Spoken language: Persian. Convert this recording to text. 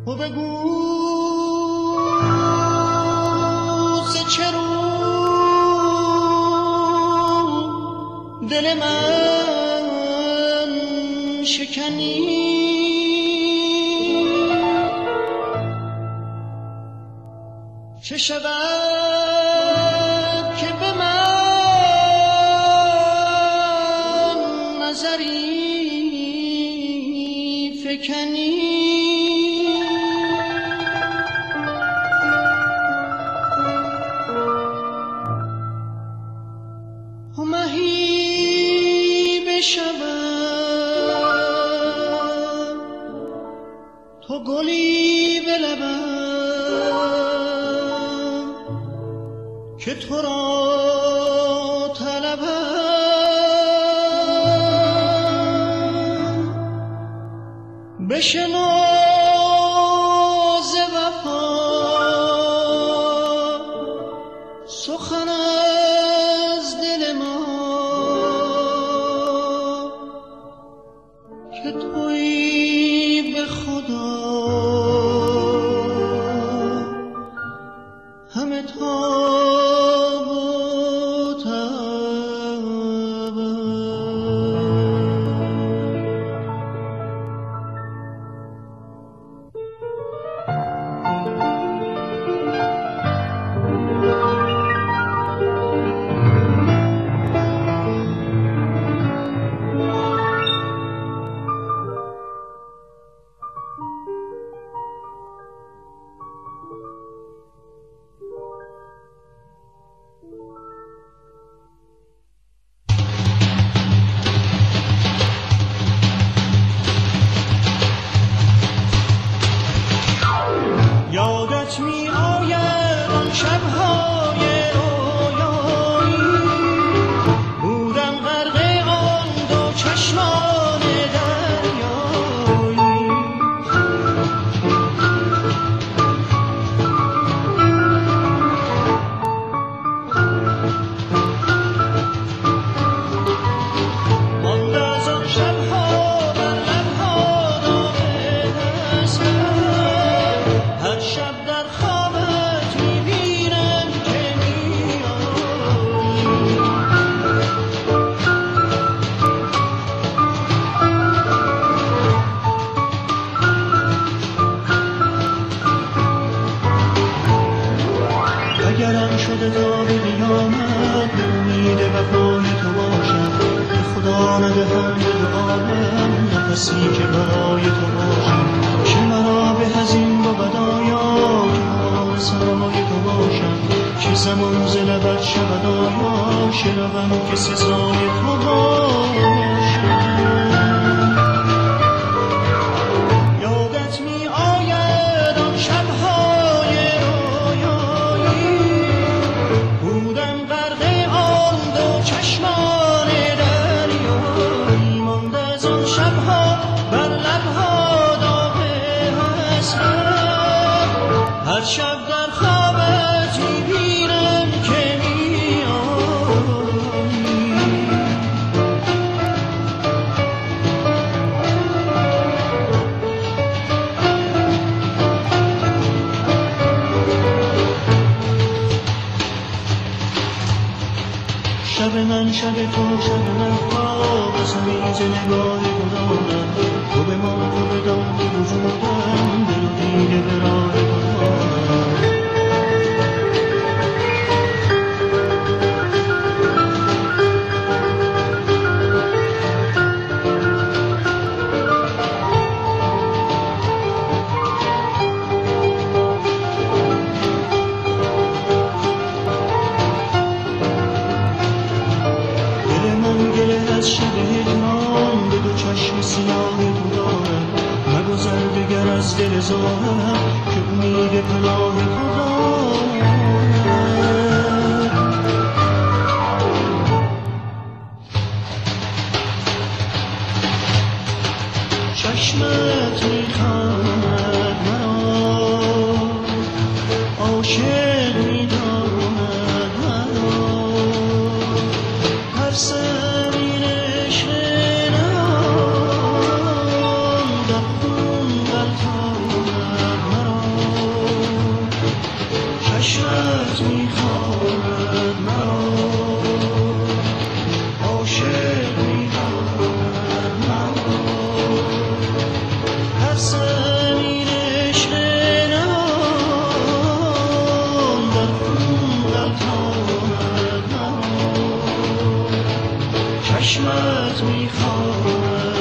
و بگو چه رو دل من شکنی، چه شود که به من نظری فکنی. تو گلی به لبم که تو را طلبم، بشنو ز وفا سخن از دل ما که تویی به خدا همه تاب و تبم. یادت می آید آن شب‌های رویایی، بودم غرق آن دو چشمان دریایی. مانده از آن شب‌ها بر لب‌ها داغ حسرت، هر شب در خوابت می‌بینم که می‌آیی. اگرم شده تا به قیامت به امید وفای تو باشم، به خدا ندهم به دعایم نفسی که برای تو باشم. چه مرا به از این بود آیا که حال سرای تو باشم، چه زمان ز لبت شود آیا شنوم که سزای تو باشم. یادت می آید آن شب‌های رویایی، بودم غرق آن دو چشمان دریایی. مانده از آن شب‌ها بر لب‌ها داغ حسرت، هر شب در خوابت می‌بینم که می‌آیی. شب من شب تو شب من خواب قسمی ز نگاه تو دارم، تو به ما تو بدان که وجودم دل و دیده به راه تو دارم. از شب هجران به دو چشم سیاه تو دارم، مگذر دگر از دل زارم که امید پناه تو دارم. چشمت می‌خواند مرا، عاشق می‌داند مرا، ترسم چشمت میخواند مرا، عاشق میخواند مرا. هر زمین عشق نهان در خون غلطاند مرا، چشمت میخواند